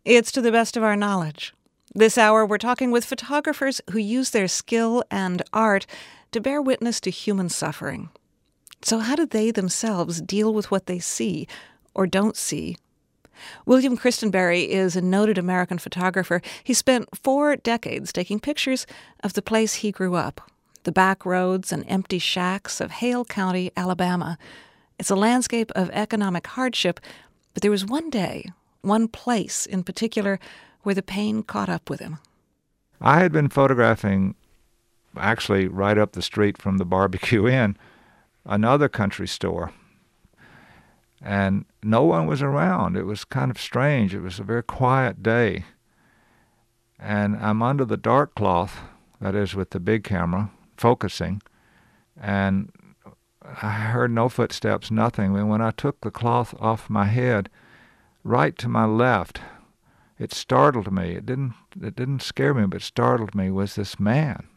It's to the best of our knowledge. This hour, we're talking with photographers who use their skill and art to bear witness to human suffering. So how do they themselves deal with what they see or don't see? William Christenberry is a noted American photographer. He spent 4 decades taking pictures of the place he grew up, the back roads and empty shacks of Hale County, Alabama. It's a landscape of economic hardship, but there was one day, one place in particular, where the pain caught up with him. I had been photographing, actually right up the street from the Barbecue Inn, another country store. And no one was around. It was kind of strange. It was a very quiet day. And I'm under the dark cloth, that is with the big camera, focusing. And I heard no footsteps, nothing. And when I took the cloth off my head, right to my left, it startled me. It didn't scare me, but it startled me, was this man.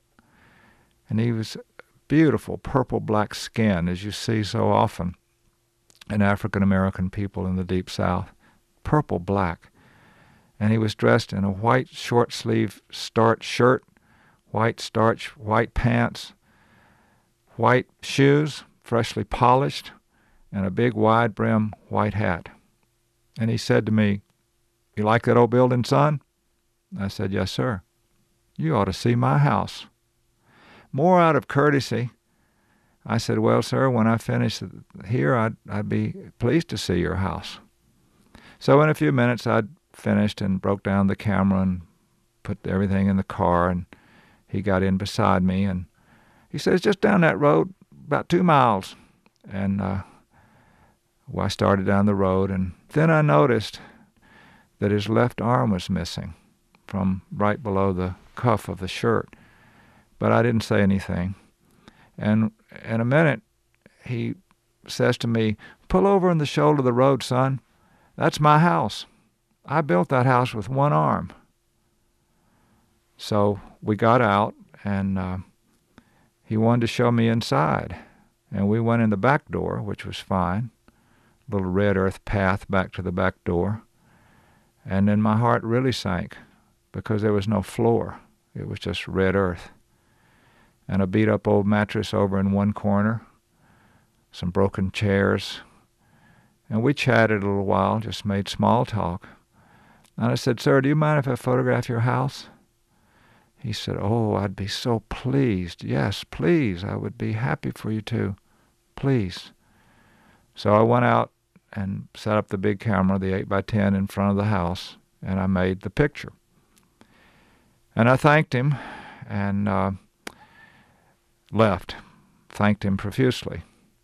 And he was beautiful, purple-black skin, as you see so often in African-American people in the Deep South. Purple-black. And he was dressed in a white short-sleeve starch shirt, white starch, white pants, white shoes, freshly polished, and a big wide-brim white hat. And he said to me, "You like that old building, son?" I said, "Yes, sir." "You ought to see my house." More out of courtesy, I said, "Well, sir, when I finish here, I'd be pleased to see your house." So in a few minutes, I'd finished and broke down the camera and put everything in the car, and he got in beside me, and he says, "Just down that road, about 2 miles." And I started down the road, and then I noticed that his left arm was missing from right below the cuff of the shirt. But I didn't say anything. And in a minute, he says to me, "Pull over in the shoulder of the road, son. That's my house. I built that house with one arm." So we got out, and he wanted to show me inside. And we went in the back door, which was fine. Little red earth path back to the back door. And then my heart really sank because there was no floor. It was just red earth. And a beat-up old mattress over in one corner, some broken chairs. And we chatted a little while, just made small talk. And I said, "Sir, do you mind if I photograph your house?" He said, "Oh, I'd be so pleased. Yes, please. I would be happy for you to. Please." So I went out and set up the big camera, the 8x10, in front of the house, and I made the picture. And I thanked him and left, thanked him profusely.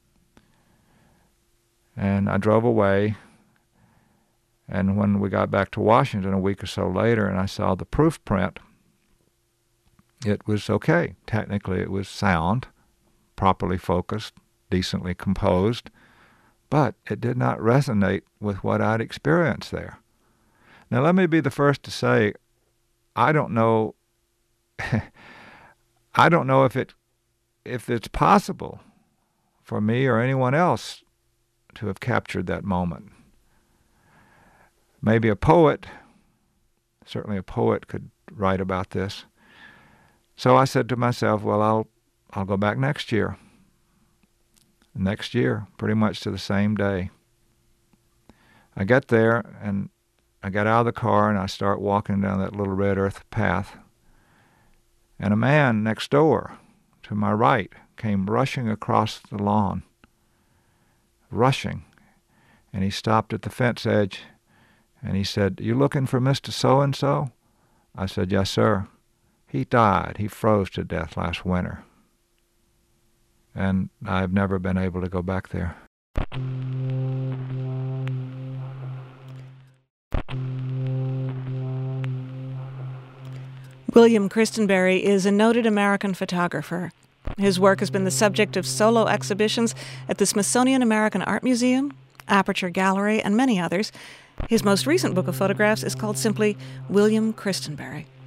And I drove away, and when we got back to Washington a week or so later and I saw the proof print, it was okay. Technically it was sound, properly focused, decently composed, but it did not resonate with what I'd experienced there. Now let me be the first to say, I don't know if it's possible for me or anyone else to have captured that moment. Maybe a poet, certainly a poet could write about this. So I said to myself, well, I'll go back next year. Next year, pretty much to the same day. I get there, and I get out of the car, and I start walking down that little red earth path. And a man next door, to my right, came rushing across the lawn. Rushing. And he stopped at the fence edge, and he said, "You looking for Mr. So-and-so?" I said, "Yes, sir. He died. He froze to death last winter." And I've never been able to go back there. William Christenberry is a noted American photographer. His work has been the subject of solo exhibitions at the Smithsonian American Art Museum, Aperture Gallery, and many others. His most recent book of photographs is called simply William Christenberry.